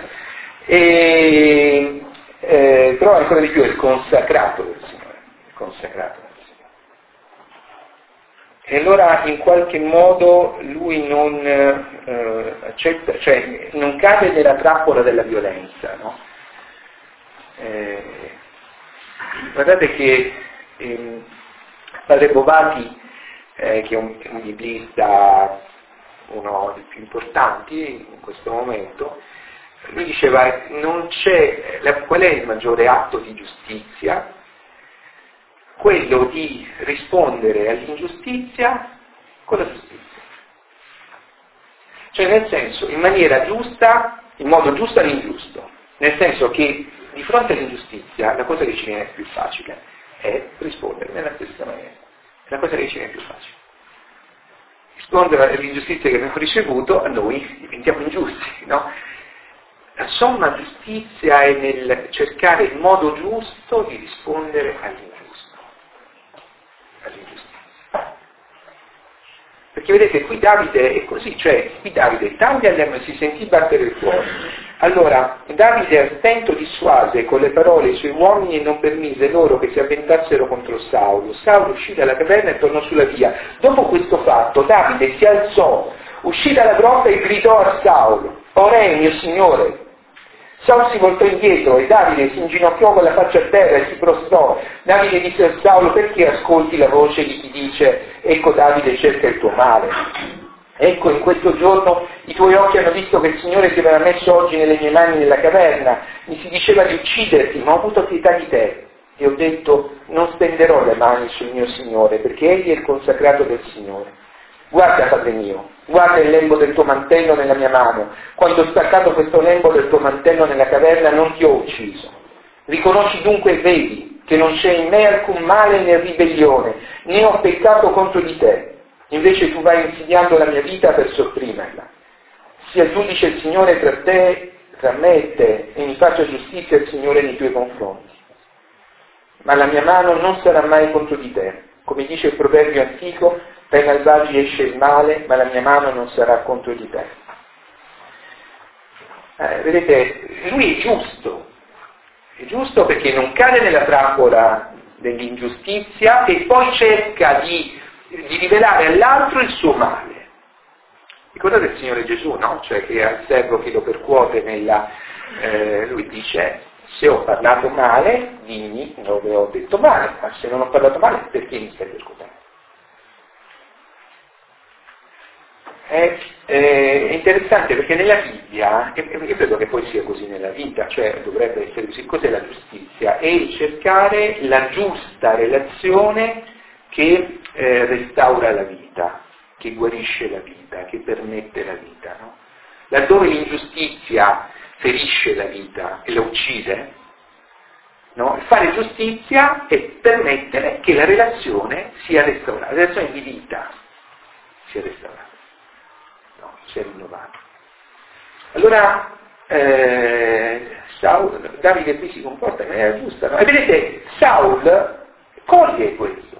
Però ancora di più è il consacrato del Signore, il consacrato del Signore. E allora in qualche modo lui non accetta, cioè non cade nella trappola della violenza, no? Guardate che Padre Bovati, che è un biblista, uno dei più importanti in questo momento, lui diceva qual è il maggiore atto di giustizia? Quello di rispondere all'ingiustizia con la giustizia. Cioè nel senso, in maniera giusta in modo giusto all'ingiusto, nel senso che di fronte all'ingiustizia la cosa che ci viene più facile è rispondere nella stessa maniera, è la cosa che ci viene più facile. Rispondere all'ingiustizia che abbiamo ricevuto, a noi diventiamo ingiusti, no? La somma giustizia è nel cercare il modo giusto di rispondere all'ingiustizia. Perché vedete, qui Davide è così, cioè qui Davide taglia le si sentì battere il cuore. Allora, Davide a stento dissuase con le parole i suoi uomini e non permise loro che si avventassero contro Saulo. Saulo uscì dalla caverna e tornò sulla via. Dopo questo fatto Davide si alzò, uscì dalla grotta e gridò a Saulo: "O re, mio signore!" Saulo si voltò indietro e Davide si inginocchiò con la faccia a terra e si prostrò. Davide disse a Saulo: "Perché ascolti la voce di chi dice: ecco Davide cerca il tuo male? Ecco, in questo giorno i tuoi occhi hanno visto che il Signore ti aveva messo oggi nelle mie mani nella caverna. Mi si diceva di ucciderti, ma ho avuto pietà di te. E ho detto: non stenderò le mani sul mio Signore, perché egli è il consacrato del Signore. Guarda, padre mio, guarda il lembo del tuo mantello nella mia mano. Quando ho staccato questo lembo del tuo mantello nella caverna non ti ho ucciso. Riconosci dunque e vedi che non c'è in me alcun male né ribellione, né ho peccato contro di te. Invece tu vai insidiando la mia vita per sopprimerla. Sia giudice il Signore tra me e te, e mi faccia giustizia il Signore nei tuoi confronti. Ma la mia mano non sarà mai contro di te. Come dice il proverbio antico, dai malvagi esce il male, ma la mia mano non sarà contro di te. Vedete, lui è giusto perché non cade nella trappola dell'ingiustizia e poi cerca di rivelare all'altro il suo male. Ricordate il Signore Gesù, no? Cioè che al servo che lo percuote lui dice: se ho parlato male, dimmi dove ho detto male, ma se non ho parlato male, perché mi stai percuotendo? È interessante perché nella Bibbia, e io credo che poi sia così nella vita, cioè dovrebbe essere così. Cos'è la giustizia? È cercare la giusta relazione che restaura la vita, che guarisce la vita, che permette la vita. No? Laddove l'ingiustizia ferisce la vita e la uccide, no? Fare giustizia è permettere che la relazione sia restaurata, la relazione di vita sia restaurata. No, si è rinnovato. Allora Davide qui si comporta in maniera giusta, no? E vedete, Saul coglie questo.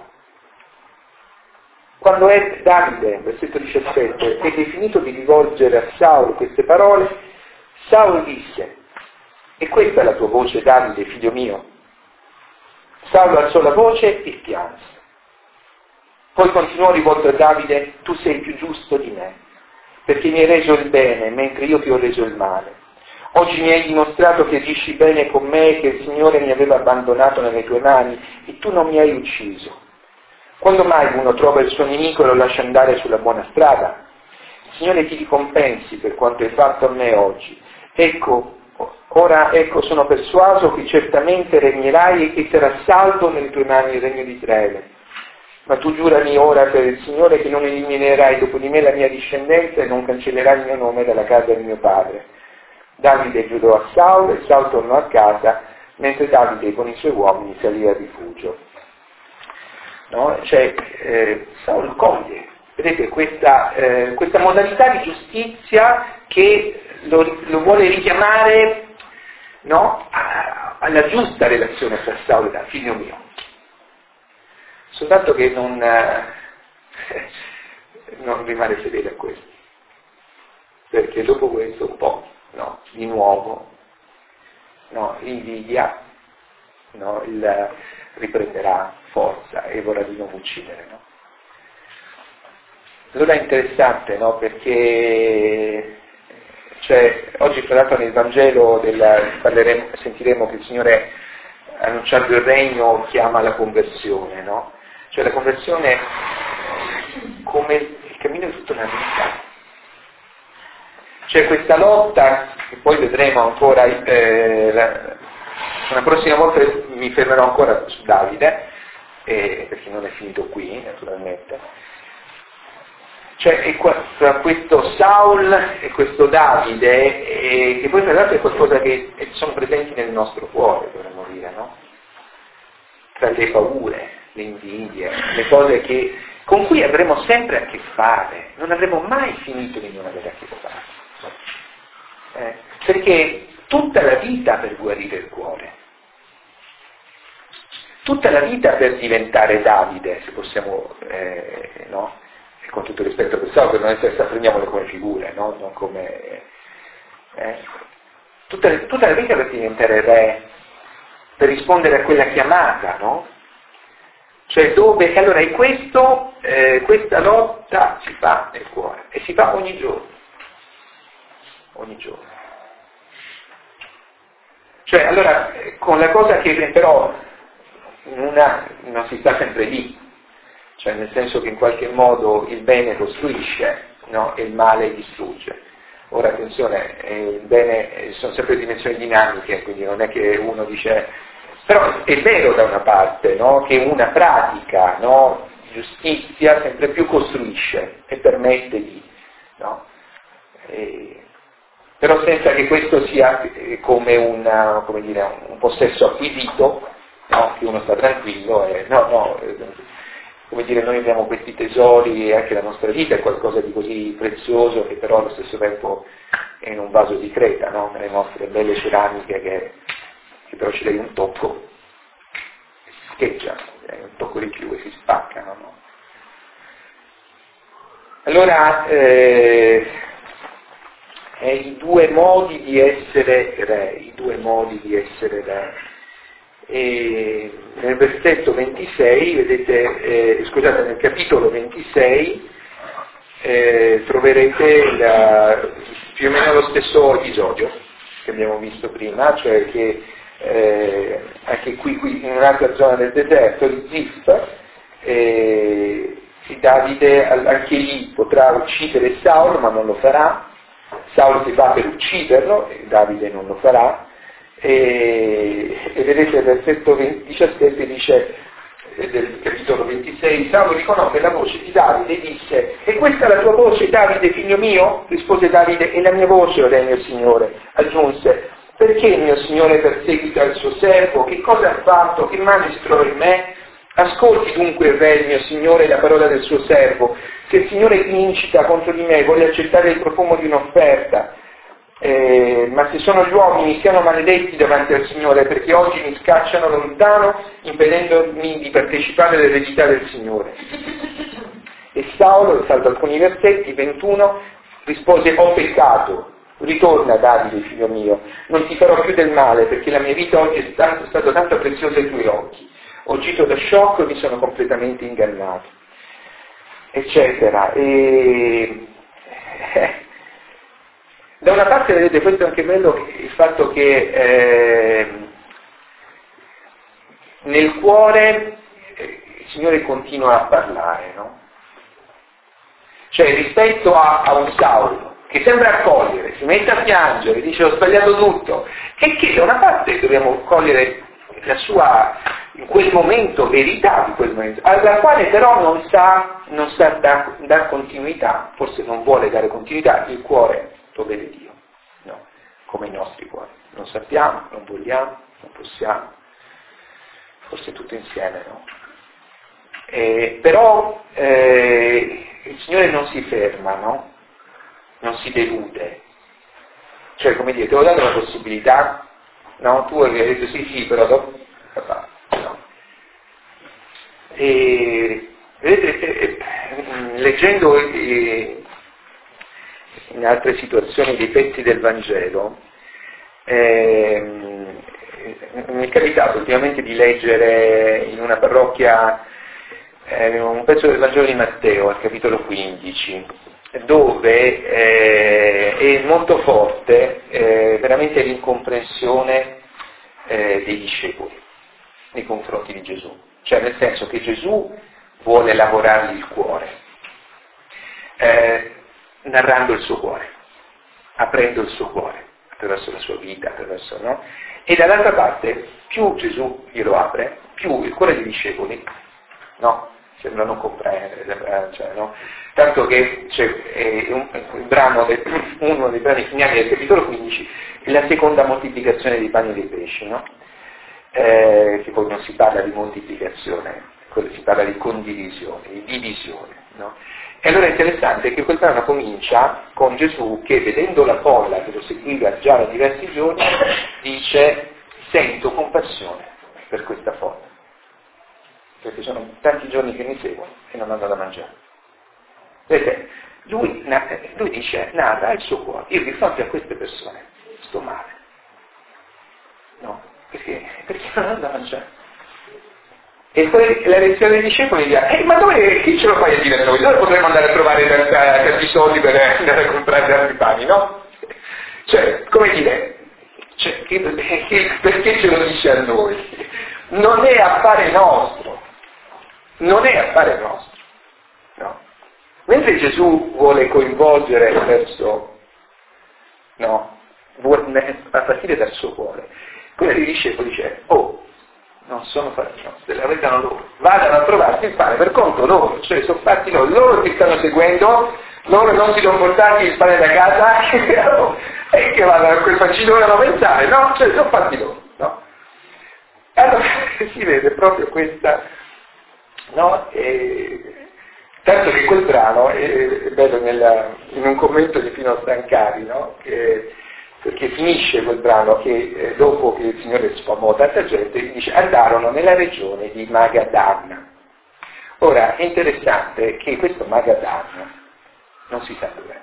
Quando è Davide, versetto 17, ebbe finito di rivolgere a Saul queste parole, Saul disse: "E questa è la tua voce, Davide, figlio mio?" Saul alzò la voce e pianse. Poi continuò rivolto a Davide: "Tu sei più giusto di me, perché mi hai reso il bene, mentre io ti ho reso il male. Oggi mi hai dimostrato che agisci bene con me e che il Signore mi aveva abbandonato nelle tue mani e tu non mi hai ucciso. Quando mai uno trova il suo nemico e lo lascia andare sulla buona strada? Il Signore ti ricompensi per quanto hai fatto a me oggi. Ora sono persuaso che certamente regnerai e che sarà saldo nelle tue mani il regno di Israele. Ma tu giurami ora per il Signore che non eliminerai dopo di me la mia discendenza e non cancellerai il mio nome dalla casa di mio padre." Davide giurò a Saul e Saul tornò a casa, mentre Davide con i suoi uomini salì a rifugio. No? Cioè, Saul coglie, vedete, questa modalità di giustizia che lo vuole richiamare, no? Alla giusta relazione tra Saul e Davide, figlio mio. Soltanto che non rimane fedele a questo, perché dopo questo un po', no, di nuovo, no, l'invidia, no, riprenderà forza e vorrà di nuovo uccidere, no? Allora è interessante, no, perché oggi tra l'altro nel Vangelo sentiremo che il Signore, annunciando il regno, chiama la conversione, no? Cioè la conversione come il cammino di tutta una vita. C'è questa lotta, che poi vedremo ancora, una prossima volta mi fermerò ancora su Davide, perché non è finito qui, naturalmente. Cioè è tra questo Saul e questo Davide, che poi tra l'altro è qualcosa che sono presenti nel nostro cuore, dovremmo dire, no? Tra le paure, le invidie, le cose con cui avremo sempre a che fare, non avremo mai finito di non avere a che fare. Perché tutta la vita per guarire il cuore, tutta la vita per diventare Davide, se possiamo, no? E con tutto rispetto per Saul, per non essere, prendiamole come figure, no? Non come, tutta la vita per diventare re, per rispondere a quella chiamata, no? Cioè dove, allora è questa lotta si fa nel cuore, e si fa ogni giorno. Cioè allora, con la cosa che però non si sta sempre lì, cioè nel senso che in qualche modo il bene costruisce, no? E il male distrugge. Ora attenzione, il bene sono sempre dimensioni dinamiche, quindi non è che uno dice. Però è vero da una parte, no? Che una pratica, no? Giustizia sempre più costruisce e permette di, no? Però senza che questo sia come un possesso acquisito, no? Che uno sta tranquillo e come dire, noi abbiamo questi tesori e anche la nostra vita è qualcosa di così prezioso che però allo stesso tempo è in un vaso di creta, no? Nelle nostre belle ceramiche che però ci dai un tocco e si scheggiano, un tocco di più e si spaccano, no? Allora, i due modi di essere re, E nel versetto 26, vedete, scusate, nel capitolo 26 troverete più o meno lo stesso episodio che abbiamo visto prima, cioè che anche qui in un'altra zona del deserto, di Zif, Davide anche lì potrà uccidere Saul, ma non lo farà. Saul si fa per ucciderlo, e Davide non lo farà. E vedete il versetto 17 dice del capitolo 26, Saul riconobbe la voce di Davide e disse: "E questa è la tua voce, Davide, figlio mio?" Rispose Davide: "È la mia voce, o re mio signore." Aggiunse: "Perché il mio signore perseguita il suo servo? Che cosa ha fatto? Che male si trova in me? Ascolti dunque il re, il mio signore, la parola del suo servo. Se il Signore ti incita contro di me, vuole accettare il profumo di un'offerta. Ma se sono gli uomini, siano maledetti davanti al Signore, perché oggi mi scacciano lontano, impedendomi di partecipare all'eredità del Signore." E Saulo, salto alcuni versetti, 21, rispose: "Ho peccato, ritorna Davide, figlio mio, non ti farò più del male, perché la mia vita oggi è stata tanto preziosa ai tuoi occhi. Ho agito da sciocco e mi sono completamente ingannato." Eccetera. Da una parte, vedete, questo è anche bello, il fatto che nel cuore il Signore continua a parlare, no? Cioè rispetto a un Saulo che sembra accogliere, si mette a piangere, dice: "Ho sbagliato tutto", e che da una parte dobbiamo cogliere la sua, in quel momento, verità di quel momento, alla quale però non sa dar continuità, forse non vuole dare continuità. Il cuore lo vede Dio, no? Come i nostri cuori. Non sappiamo, non vogliamo, non possiamo, forse tutto insieme, no? Però il Signore non si ferma, no? Non si delude. Cioè, come dire, ti ho dato la possibilità, no? Tu hai detto sì, però dopo, no? E vedete, leggendo in altre situazioni dei pezzi del Vangelo, mi è capitato ultimamente di leggere in una parrocchia un pezzo del Vangelo di Matteo, al capitolo 15, dove è molto forte veramente l'incomprensione dei discepoli nei confronti di Gesù. Cioè, nel senso che Gesù vuole lavorargli il cuore, narrando il suo cuore, aprendo il suo cuore, attraverso la sua vita, no? E dall'altra parte, più Gesù glielo apre, più il cuore dei discepoli, no? sembra non comprendere, cioè, no? Tanto che c'è uno dei brani finali del capitolo 15 è la seconda moltiplicazione dei pani e dei pesci, no? Che poi non si parla di moltiplicazione, si parla di condivisione, di divisione, no? E allora è interessante che quel brano comincia con Gesù che, vedendo la folla che lo seguiva già da diversi giorni, dice: sento compassione per questa folla, perché sono tanti giorni che mi seguono e non hanno da mangiare. Vedete, lui dice, narra il suo cuore: io di fronte a queste persone sto male, no? Perché non hanno da mangiare. E poi la reazione dei discepoli dirà: ma chi ce lo fai a dire a noi? Dove potremmo andare a trovare tanti soldi per andare a comprare altri pani, no? Cioè, come dire, perché ce lo dice a noi? Non è affare nostro, no? Mentre Gesù vuole coinvolgere verso, no, a partire dal suo cuore, quello dei discepoli dice: non sono fatti nostri, la verità loro, vadano a trovarsi il pane per conto loro, cioè sono fatti loro che stanno seguendo, loro non si sono portati il pane da casa e che vadano a quel faccino a pensare, no? Cioè sono fatti loro, no? Allora si vede proprio questa, no? Tanto che quel brano è bello in un commento di Pino Stancari, no? Perché finisce quel brano che dopo che il Signore sfamò tanta gente, dice: andarono nella regione di Magadan. Ora è interessante che questo Magadan non si sa dov'è.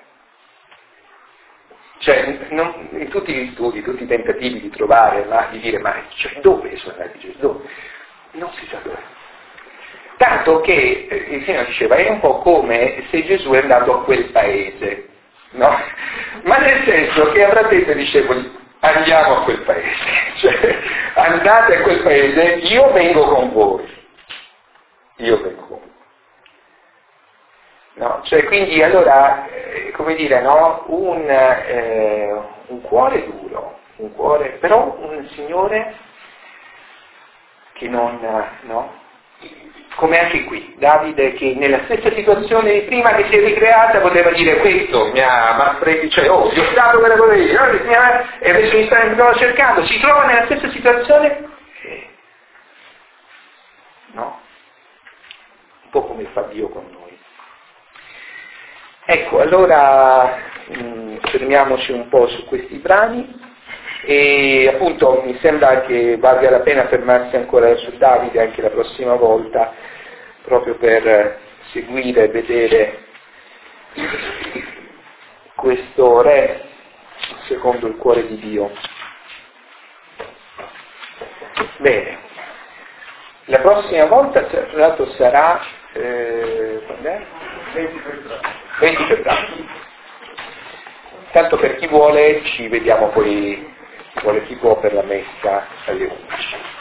Cioè, in tutti gli studi, tutti i tentativi di trovare, di dire dove sono andati Gesù? Dove? Non si sa dov'è. Tanto che il Signore diceva: è un po' come se Gesù è andato a quel paese, no? Ma nel senso che avrà detto ai discepoli: andiamo a quel paese, cioè andate a quel paese, io vengo con voi. No? Cioè, quindi allora, come dire, no? Un cuore duro, però un Signore che non, no? Come anche qui, Davide, che nella stessa situazione di prima che si è ricreata poteva dire: questo mi ha preso, cioè, io stato quella cosa lì, e adesso mi stanno cercando, si trova nella stessa situazione, no? Un po' come fa Dio con noi. Ecco, allora fermiamoci un po' su questi brani. E appunto mi sembra che valga la pena fermarsi ancora su Davide anche la prossima volta, proprio per seguire e vedere questo re secondo il cuore di Dio. Bene, la prossima volta tra l'altro sarà quando è? 20 febbraio. Tanto per chi vuole ci vediamo poi, chi può, per la messa alle 11.